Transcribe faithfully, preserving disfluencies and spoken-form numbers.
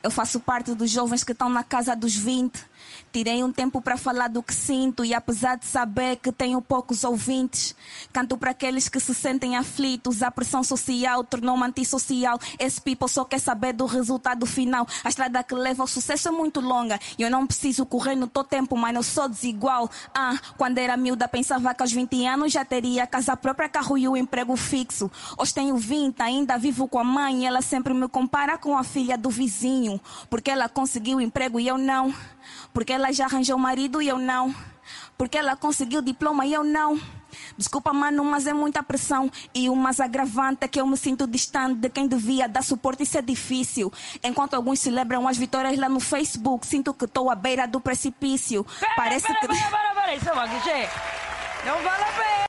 Eu faço parte dos jovens que estão na casa dos vinte. Tirei um tempo para falar do que sinto e apesar de saber que tenho poucos ouvintes, canto para aqueles que se sentem aflitos. A pressão social tornou-me antissocial. Esse people só quer saber do resultado final. A estrada que leva ao sucesso é muito longa e eu não preciso correr no teu tempo, mas eu sou desigual. Ah, quando era miúda pensava que aos vinte anos já teria casa própria, carro e o emprego fixo. Hoje tenho vinte, ainda vivo com a mãe e ela sempre me compara com a filha do vizinho. Porque ela conseguiu emprego e eu não. Porque ela já arranjou marido e eu não. Porque ela conseguiu diploma e eu não. Desculpa, mano, mas é muita pressão. E o mais agravante é que eu me sinto distante de quem devia dar suporte. Isso é difícil. Enquanto alguns celebram as vitórias lá no Facebook, sinto que estou à beira do precipício. Pera, Parece pera, que... pera, pera, pera, isso é uma clichê. Não vale a pena.